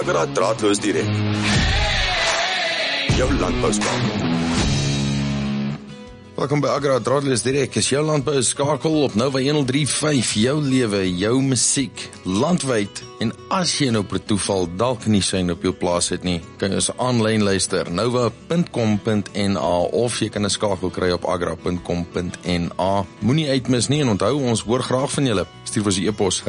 Agra Draadloos Direk. Jou landbouskakel. Welkom by Agra Draadloos Direk, is jou landbou skakel op Nova 103.5, jou lewe, jou musiek, landwyd, en as jy nou per toeval dalk nie sein op jou plaas het nie, kan jy ons aanlyn luister, nova.com.na, of jy kan 'n skakel kry op agra.com.na. Moenie uitmis nie, en onthou, ons hoor graag van julle. Stuur vir ons e-pos,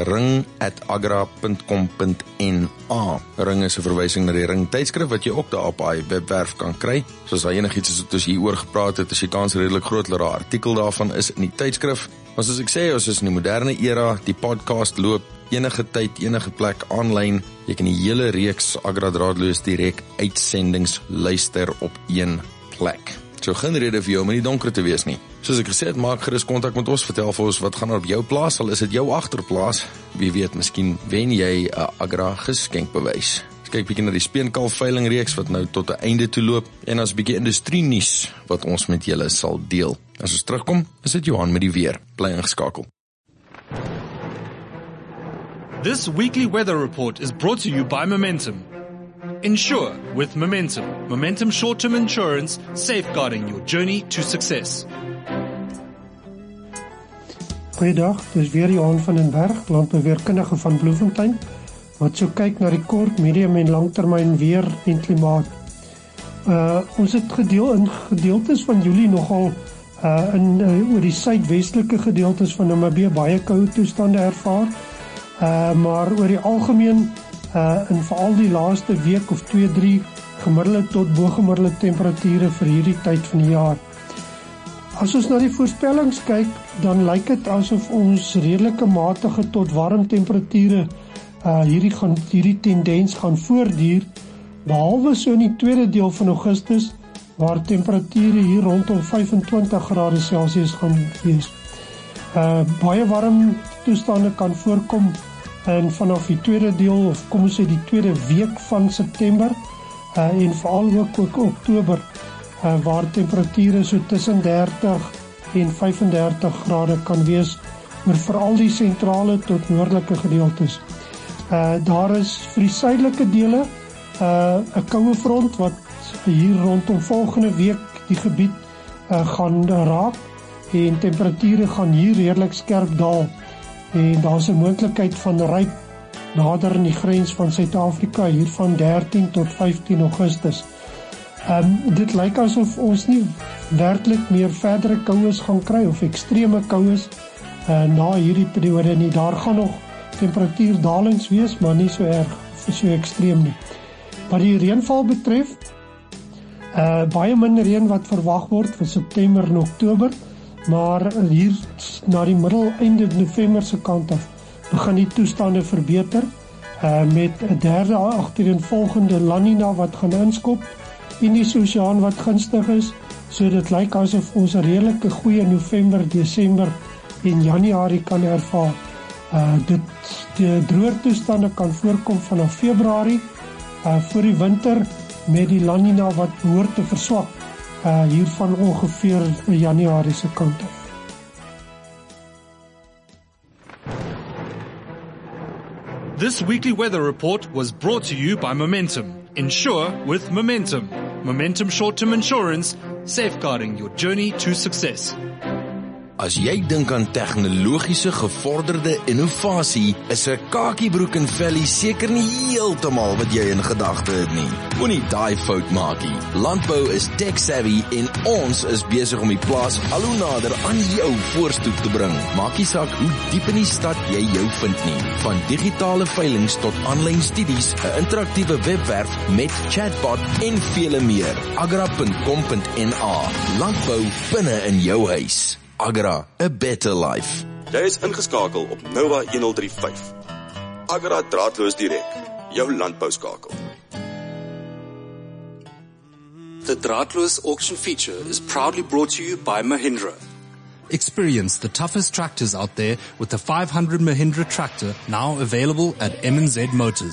ring@agra.com.na. Ring is 'n verwysing na die Ring tydskrif, wat jy ook daar op die webwerf kan kry. Soos daar enigiets is wat ons hier oor gepraat het, is die kans redelik groot dat 'n artikel daarvan is in die tydskrif. Maar soos ek sê, ons is in die moderne era, die podcast loop enige tyd, enige plek, aanlyn. Jy kan die hele reeks Agra Draadloos Direk uitsendings luister op een plek. So geen rede vir jou om in die donker te wees nie. Soos ek gesê het, maak gerus kontak met ons, vertel vir ons wat gaan op jou plaas, al is dit jou agterplaas. Wie weet, miskien wen jy 'n Agra geskenkbewys. Kyk bietjie na die speenkalf veilingreeks wat nou tot 'n einde toe loop, en as bietjie industrie nuus wat ons met julle sal deel. As ons terugkom, is dit Johan met die weer. Bly ingeskakel. This weekly weather report is brought to you by Momentum. Insure with Momentum. Momentum short-term insurance, safeguarding your journey to success. Goeiedag, dis weer Johan van den Berg, landbouweerkundige van Bloemfontein, wat so kyk na die kort, medium en langtermyn weer en klimaat. Ons het in gedeeltes van Julie nogal oor die suidwestelike gedeeltes van Namibië baie koue toestande ervaar, maar oor die algemeen in veral die laaste week of 2-3 gemiddelde tot bogemiddelde temperature vir hierdie tyd van die jaar. As ons na die voorspellings kyk, dan lyk dit asof ons redelike matige tot warm temperature hierdie tendens gaan voortduur, behalwe so in die tweede deel van Augustus, waar temperature hier rondom 25 grade Celsius gaan wees. Baie warm toestande kan voorkom en vanaf die tweede deel, of kom ons sê die tweede week van September, en veral ook Oktober, waar temperature so tussen 30 en 35 grade kan wees, oor veral die sentrale tot noordelike gedeeltes. Daar is vir die suidelike dele 'n koue front wat hier rondom volgende week die gebied gaan raak, en temperature gaan hier redelik skerp daal, en daar is 'n moontlikheid van ryp nader in die grens van Suid-Afrika hier van 13 tot 15 Augustus. Dit lyk asof ons nie werklik meer verdere koues gaan kry, of ekstreme koues na hierdie periode nie. Daar gaan nog temperatuurdalings wees, maar nie so erg, so ekstreem nie. Wat die reënval betref, baie minder reën wat verwag word vir September en Oktober, maar hier na die einde November se kant af begin die toestande verbeter, met 'n derde agtereenvolgende La Nina wat gaan inskop, Indiese Oseaan wat gunstig is, so dit lyk asof ons 'n redelike goeie November, Desember en Januarie kan ervaar. Die droër toestande kan voorkom vanaf Februarie, voor die winter, met die La Nina wat behoort te verswak, hier van ongeveer Januarie se kant af. This weekly weather report was brought to you by Momentum. Insure with Momentum. Momentum short-term insurance, safeguarding your journey to success. As jy dink aan tegnologiese gevorderde innovasie, is 'n kakiebroek en vellie seker nie heeltemal wat jy in gedagte het nie. Moenie daai fout maak nie. Landbou is tech savvy en ons is besig om die plaas al hoe nader aan jou voorstoep te bring. Maak nie saak hoe diep in die stad jy jou vind nie. Van digitale veilings tot aanlyn studies, 'n interaktiewe webwerf met chatbot en vele meer. Agra.com.na. Landbou binne in jou huis. Agra, a better life. Jy is ingeskakel op Nova 103.5. Agra Draadloos Direk, jou landbouskakel. The Draadloos auction feature is proudly brought to you by Mahindra. Experience the toughest tractors out there with the 500 Mahindra tractor now available at M&Z Motors.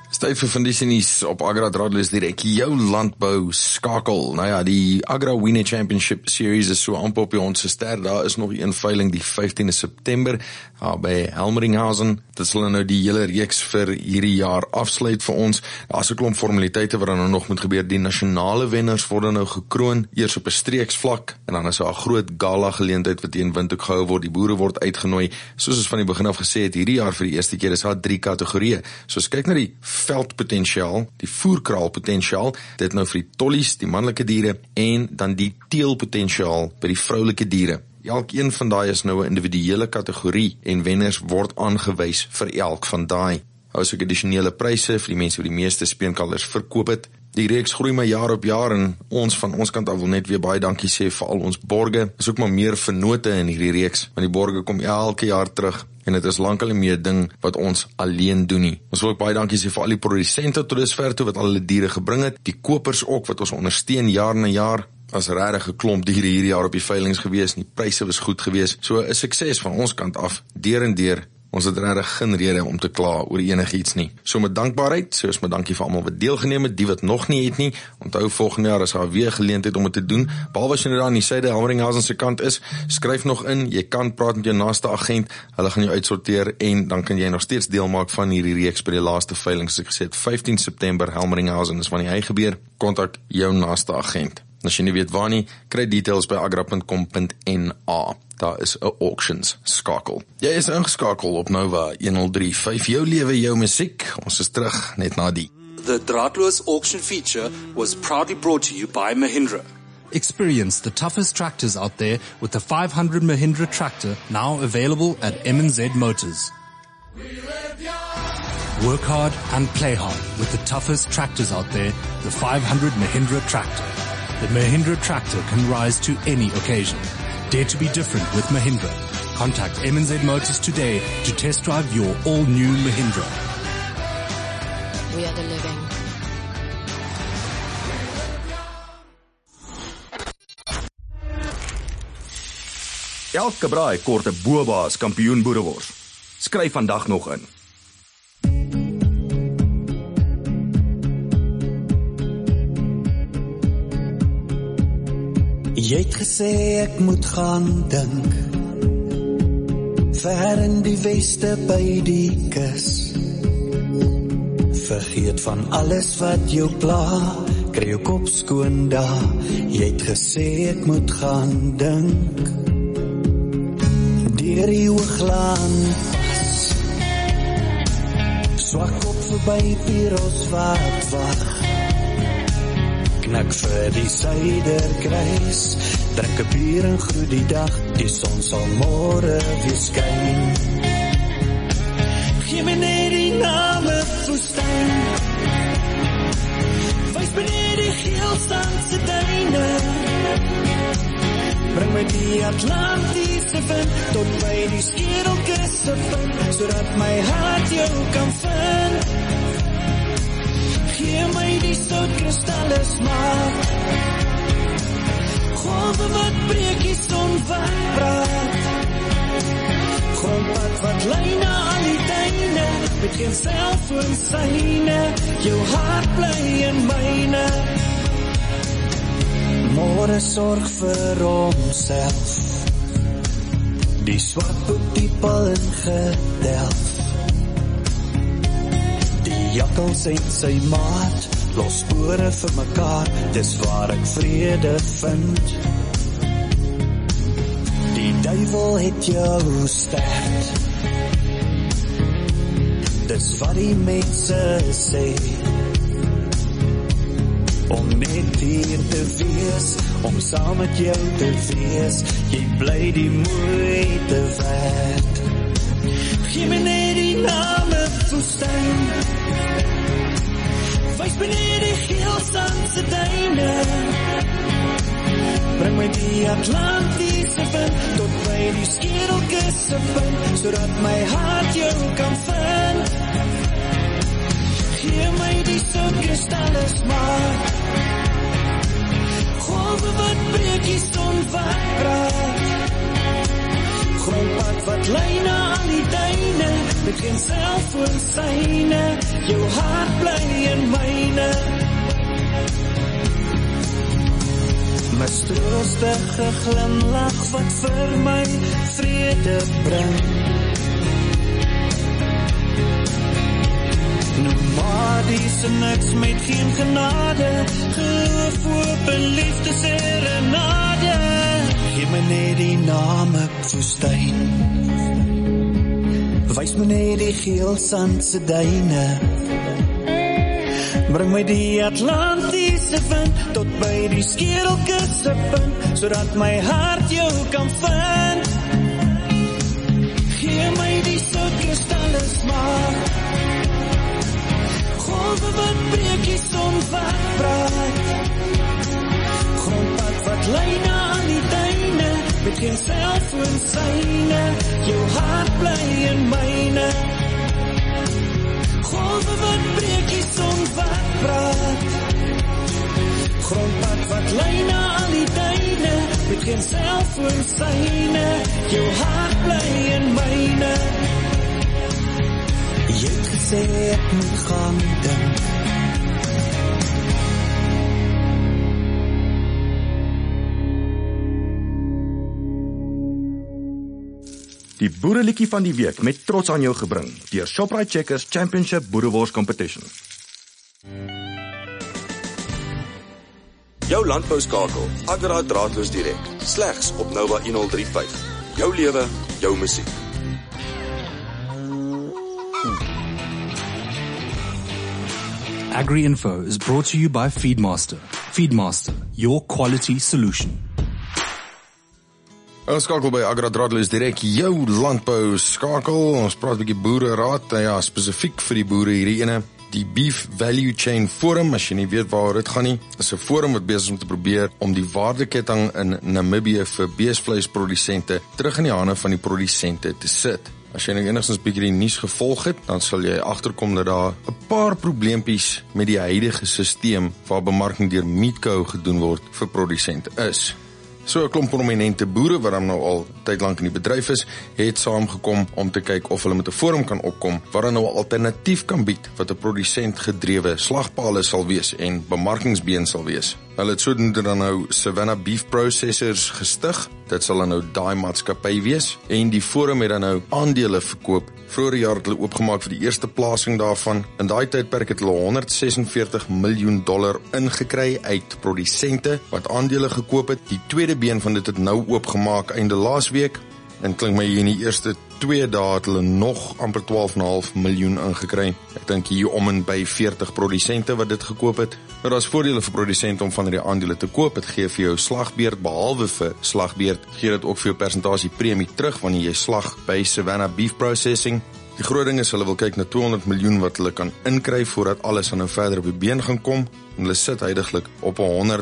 Tyd vir Fundisies op Agra Draadloos direk, jou landbou skakel. Nou ja, die Agra Winner Championship Series is so amper op die ons ster. Daar is nog een veiling die 15de September by Helmeringhausen. Dit sal nou die hele reeks vir hierdie jaar afsluit vir ons. Daar is 'n klomp formaliteite wat nou nog moet gebeur. Die nasionale wenners word nou gekroon, eers op 'n streeksvlak, en dan is daar 'n groot gala geleentheid wat teen Windhoek gehou word. Die boere word uitgenooi. Soos ons van die begin af gesê het, hierdie jaar vir die eerste keer is daar 3 kategorieë. So as kyk na die veldpotensiaal, die voerkraalpotensiaal, dit nou vir die tollies, die manlike diere, en dan die teelpotensiaal by die vroulike diere. Elkeen van daai is nou 'n individuele kategorie en wenners word aangewys vir elk van daai. Hou ook addisionele pryse vir die mense wat die meeste speenkalvers verkoop het. Die reeks groei maar jaar op jaar en ons van ons kant af wil net weer baie dankie sê vir al ons borge. Is ook maar meer vennote in hierdie reeks, want die borge kom elke jaar terug. En dit is lankal nie meer 'n ding wat ons alleen doen nie. Ons wil ook baie dankie sê vir al die produsente tot dusver toe wat al hulle diere gebring het. Die kopers ook wat ons ondersteun jaar na jaar. As regtig 'n klomp diere hierdie jaar op die veilings gewees. Die pryse was goed gewees. So 'n sukses van ons kant af, deur en deur. Ons het regtig geen rede om te kla oor enigiets nie. So met dankbaarheid, soos met dankie vir almal wat deelgeneem het, die wat nog nie het nie. Onthou volgende jaar is daar weer geleentheid om dit te doen. Behalwe as jy nou daar aan die syde Helmeringhausen se kant is, skryf nog in, jy kan praat met jou naaste agent, hulle gaan jou uitsorteer en dan kan jy nog steeds deel maak van hierdie reeks by die laaste veiling, soos ek gesê het, 15 September Helmeringhausen is wanneer hy gebeur. Kontak jou naaste agent. As jy nie weet waar nie, kry details by agra.com.na. Daar is 'n auctions skakel. Jy is ingeskakel op Nova 103.5, jou lewe, jou musiek. Ons is terug net na die. The Draadloos auction feature was proudly brought to you by Mahindra. Experience the toughest tractors out there with the 500 Mahindra tractor now available at M&Z Motors. Work hard and play hard with the toughest tractors out there, the 500 Mahindra tractor. The Mahindra tractor can rise to any occasion. Dare to be different with Mahindra. Contact M&Z Motors today to test drive your all-new Mahindra. We are the living. Elke braai kort 'n boabaas kampioen boerewors. Skryf vandag nog in. Jy het gesê ek moet gaan dink, ver in die weste by die kus. Vergeet van alles wat jou pla, kry jou kop skoon daar. Jy het gesê ek moet gaan dink, deur die ooglaan pas, swak op verby Piros wat wag. Knak vir die suiderkruis, drink 'n bier en groet die dag, die son sal môre weer skyn. Gee my net die name woestyn, wys my net die geelsandse duine, bring my die Atlantiese wind, tot by die skerelkusse vind, sodat my hart jou kan vind. Gee my die soutkristalle smaak, golwe wat breek die son wat praat, grondpad wat lei na al die tuine, met geen selfoon syne, jou hart bly in myne. Môre sorg vir homself, die swart boek die pal ingedelf. Jakkels en sy maat, los spore vir mekaar, dis waar ek vrede vind. Die duivel het jou stert, dis wat die mense sê, om net hier te wees, om saam met jou te wees, jy bly die moeite werd. Gee my net die name woestyn, wys my net die geelsandse duine, bring my die Atlantiese wind, tot by die skerelkusse vind, sodat my hart jou kan vind. Gee my die soutkristalle smaak, golwe wat breek die son wat praat, grondpad wat lei na al die duine, met geen selfoon syne, jou hart bly in myne. Mistroostige glimlach wat vir my vrede bring. Nomadiese niks met geen genade, geloof, hoop en liefde serenade. Geef my net die name woestyn, wys my net die geel sandse duine, bring my die Atlantiese wind tot by die skerelkusse punt, sodat my hart jou kan vind. Gee my die sout kristalle smaak, golwe wat breek die son wat praat, grondpad wat lei na aan die duine, met geen selfoon syne, jou hart bly in myne. Golwe wat breek die son wat praat, grondpad wat lei na aan die duine, met geen selfoon syne, jou hart bly in myne. Jy het gesê ek moet gaan dink. Die boereliedjie van die week met trots aan jou gebring deur Shoprite Checkers Championship Boerewors Competition. Jou landbouskakel, Agri draadloos direk, slegs op Nova 1035. Jou lewe, jou musiek. Agri-Info is brought to you by Feedmaster. Feedmaster, your quality solution. Ons skakel by Agri draadloos direk, jou landbou skakel. Ons praat 'n bietjie boereraad, ja, spesifiek vir die boere hierdie ene. Die Beef Value Chain Forum, as jy nie weet waar dit gaan nie, is 'n forum wat besig is om te probeer om die waardeketting in Namibië vir beesvleisprodusente terug in die hande van die produsente te sit. As jy nou enigstens bietjie die nuus gevolg het, dan sal jy agterkom dat daar 'n paar probleempies met die huidige stelsel waar bemarking deur Meatco gedoen word vir produsente is. So 'n klomp prominente boere wat dan nou al tydlank in die bedryf is, het saamgekom om te kyk of hulle met 'n forum kan opkom waar hulle nou 'n alternatief kan bied wat 'n produsent gedrewe slagpale sal wees en bemarkingsbeen sal wees. Hulle het sodoende dan nou Savannah Beef Processors gestig. Dit sal dan nou daai maatskappy wees en die forum het dan nou aandele verkoop. Vroeger jaar het hulle oopgemaak vir die eerste plasing daarvan. In daai tydperk het hulle $146 miljoen ingekry uit produsente wat aandele gekoop het. Die tweede been van dit het nou oopgemaak einde laasweek. En klink my hier in die eerste 2 dae het hulle nog amper 12,5 miljoen ingekry. Ek dink hier om en by 40 produsente wat dit gekoop het. Nou daar's voordele vir produsente om van die aandele te koop. Dit gee vir jou slagbeurt, behalwe vir slagbeurt, gee dit ook vir jou persentasie premie terug wanneer jy slag by Savannah Beef Processing. Die groot ding is hulle wil kyk na 200 miljoen wat hulle kan inkry voordat alles aan nou verder op die been gaan kom. En hulle sit huidiglik op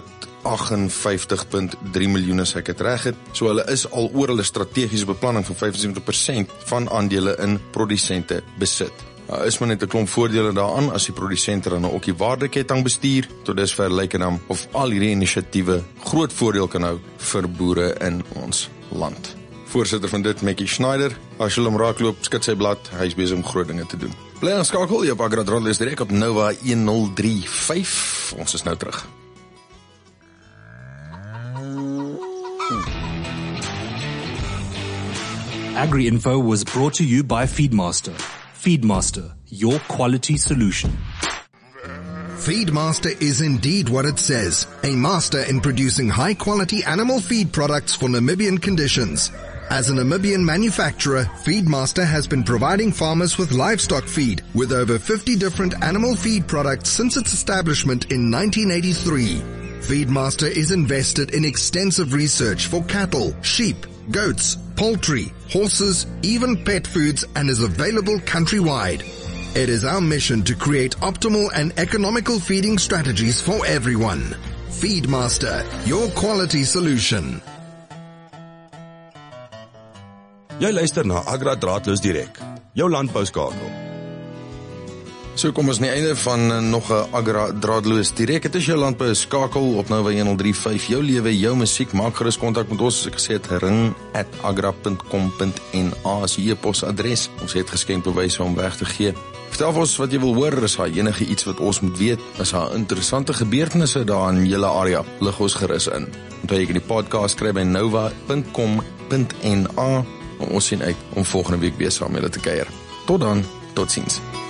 158,3 miljoen as ek dit reg het. So hulle is al oor hulle strategiese beplanning van 75% van aandele in produsente besit. Daar is maar net 'n klomp voordele daaraan as die produsente dan ook die waardeketting bestuur. Tot dusver lyk dit dan of al hierdie inisiatiewe groot voordeel kan hou vir boere in ons land. Voorsitter van dit, Mackie Schneider, as jy hom raakloop, skud sy blad, hy is besig om groot dinge te doen. Bly aanskakel, jy op Agri draadloos direk op Nova 1035. Ons is nou terug. Agri-Info was brought to you by Feedmaster. Feedmaster, your quality solution. Feedmaster is indeed what it says, a master in producing high-quality animal feed products for Namibian conditions. As a Namibian manufacturer, Feedmaster has been providing farmers with livestock feed with over 50 different animal feed products since its establishment in 1983. Feedmaster is invested in extensive research for cattle, sheep, goats, poultry, horses, even pet foods, and is available countrywide. It is our mission to create optimal and economical feeding strategies for everyone. Feedmaster, your quality solution. Jy luister na Agri draadloos direk, jou landbouskakel. So kom ons nie einde van nog 'n Agra draadloos direk. Het is jou landbou skakel op Nova 1035. Jou lewe, jou musiek. Maak gerus kontak met ons, soos ek gesê het, ring@agra.com.na as die e-posadres. Ons het geskenkbewyse om weg te gee. Vertel vir ons wat jy wil hoor, is daar enige iets wat ons moet weet, is daar interessante gebeurtenisse daar in julle area, lig ons gerus in. Onthou jy kan die podcast kry by nova.com.na. Ons sien uit om volgende week weer saam met julle te kuier. Tot dan, totsiens.